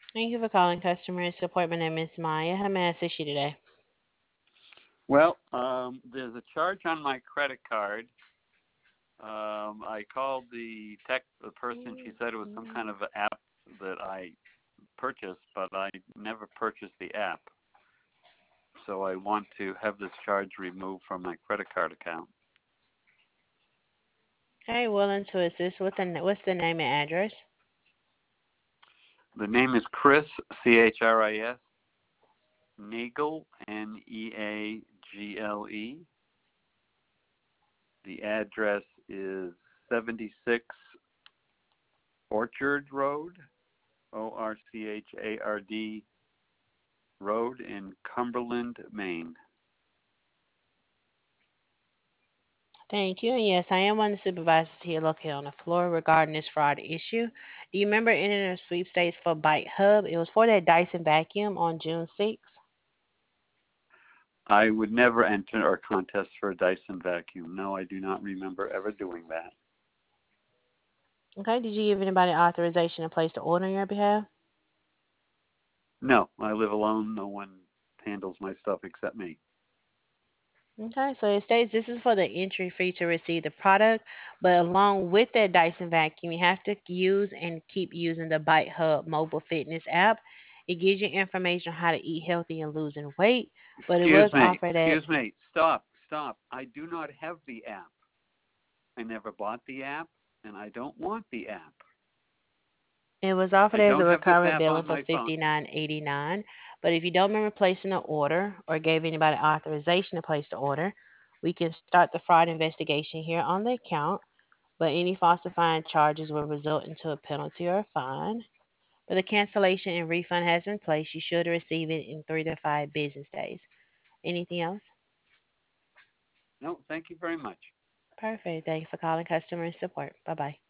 Thank you for calling customer support. My name is Maya. How may I assist you today? Well, there's a charge on my credit card. I called the person. She said it was some kind of app that I purchased, but I never purchased the app. So I want to have this charge removed from my credit card account. Okay, willing to assist. What's the name and address? The name is Chris, Chris, Nagel, Neagle. The address is 76 Orchard Road, Orchard Road in Cumberland, Maine. Thank you. And yes, I am one of the supervisors here located on the floor regarding this fraud issue. Do you remember entering a sweepstakes for Bite Hub? It was for that Dyson vacuum on June 6th. I would never enter or contest for a Dyson vacuum. No, I do not remember ever doing that. Okay, did you give anybody authorization to place the order on your behalf? No, I live alone. No one handles my stuff except me. Okay, so it states this is for the entry fee to receive the product, but along with that Dyson vacuum, you have to use and keep using the Bite Hub mobile fitness app. It gives you information on how to eat healthy and losing weight, but it was offered at Excuse me. Stop. I do not have the app. I never bought the app, and I don't want the app. it was offered I as a don't have this recurring app billing on for my phone. $59.89. But if you don't remember placing an order or gave anybody authorization to place the order, we can start the fraud investigation here on the account. But any falsifying charges will result into a penalty or a fine. But the cancellation and refund has been placed. You should receive it in 3 to 5 business days. Anything else? No, thank you very much. Perfect. Thanks for calling customer support. Bye bye.